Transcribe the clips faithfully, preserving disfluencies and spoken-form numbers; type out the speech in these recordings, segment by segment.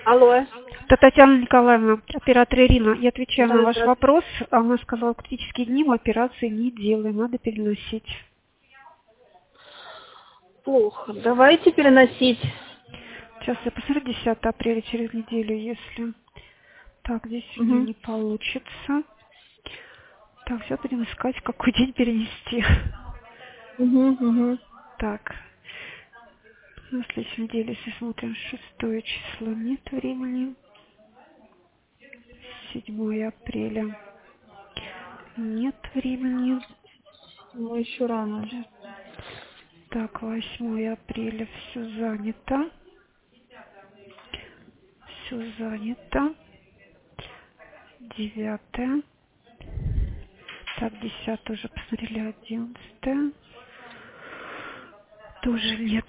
Алло. Это Татьяна Николаевна, оператор Ирина. Я отвечаю Да, на ваш здравствуйте. вопрос. Она сказала, критические дни мы операции не делаем, надо переносить. Плохо. Давайте переносить. Сейчас я посмотрю, десятое апреля через неделю, если... Так, здесь у меня Угу. не получится. Так, сейчас будем искать, в какой день перенести. Угу, угу. Так, на следующей неделе, если смотрим, шестое число, нет времени. седьмое апреля. Нет времени. Ну, еще рано. Так, восьмое апреля все занято. Все занято. Девятое. Так, десятое уже посмотрели, одиннадцатое. Тоже нет.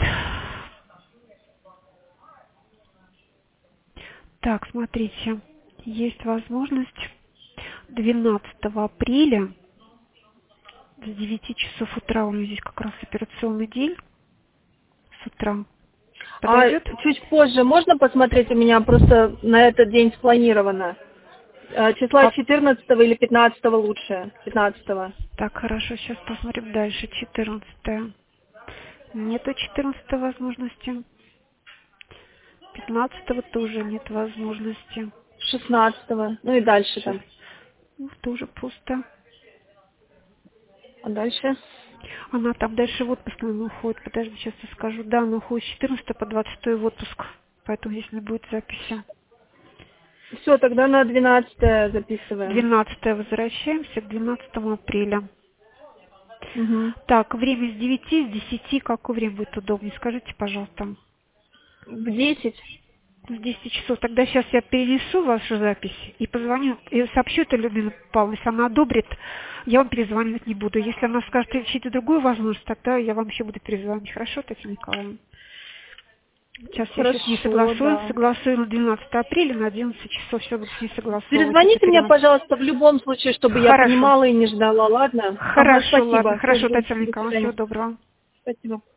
Так, смотрите. Есть возможность двенадцатого апреля с девяти часов утра. У меня здесь как раз операционный день. С утра. А Подойдет? чуть позже можно посмотреть? У меня просто на этот день спланировано. Э, Числа А, четырнадцатого или пятнадцатого лучше? Пятнадцатого. так, хорошо, сейчас посмотрим дальше. четырнадцатое. Нету четырнадцатой возможности. пятнадцатого тоже нет возможности. Шестнадцатого. Ну и дальше Сейчас. там. Ну, тоже пусто. А дальше? Она там дальше в отпуск, наверное, уходит. Подожди, сейчас я скажу. Да, она уходит с четырнадцатого по двадцать шестое в отпуск. Поэтому здесь не будет записи. Все, тогда на двенадцатое записываем. двенадцатое возвращаемся к двенадцатому апреля. Угу. Так, время с девяти, с десяти. Какое время будет удобнее? Скажите, пожалуйста. В десять. С десяти часов. Тогда сейчас я перенесу вашу запись и позвоню, и сообщу это Людмиле Павловне. Если она одобрит, я вам перезванивать не буду. Если она скажет, ищите другую возможность, тогда я вам еще буду перезвонить. Хорошо, Татьяна Николаевна? Сейчас я сейчас не Хорошо, согласую. да. Согласую на двенадцатое апреля на одиннадцать часов. Все буду с ней согласовывать. Это Перезвоните мне, перенос. пожалуйста, в любом случае, чтобы я Хорошо. понимала и не ждала, ладно? Ага, Хорошо, ладно. спасибо. Хорошо, Жду. Татьяна До Николаевна. Всего свидания. доброго. Спасибо.